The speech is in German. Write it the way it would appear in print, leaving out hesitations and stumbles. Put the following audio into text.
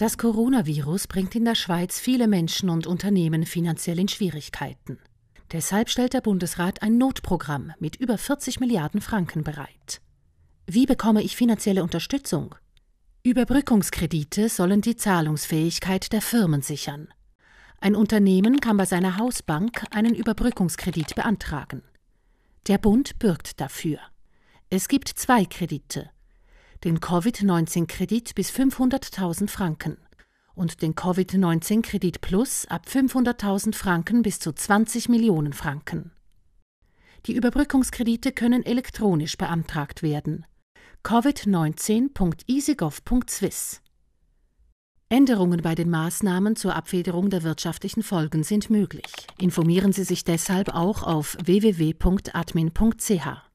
Das Coronavirus bringt in der Schweiz viele Menschen und Unternehmen finanziell in Schwierigkeiten. Deshalb stellt der Bundesrat ein Notprogramm mit über 40 Milliarden Franken bereit. Wie bekomme ich finanzielle Unterstützung? Überbrückungskredite sollen die Zahlungsfähigkeit der Firmen sichern. Ein Unternehmen kann bei seiner Hausbank einen Überbrückungskredit beantragen. Der Bund bürgt dafür. Es gibt 2 Kredite: den Covid-19-Kredit bis 500.000 Franken und den Covid-19-Kredit Plus ab 500.000 Franken bis zu 20 Millionen Franken. Die Überbrückungskredite können elektronisch beantragt werden. covid19.easygov.swiss. Änderungen bei den Maßnahmen zur Abfederung der wirtschaftlichen Folgen sind möglich. Informieren Sie sich deshalb auch auf www.admin.ch.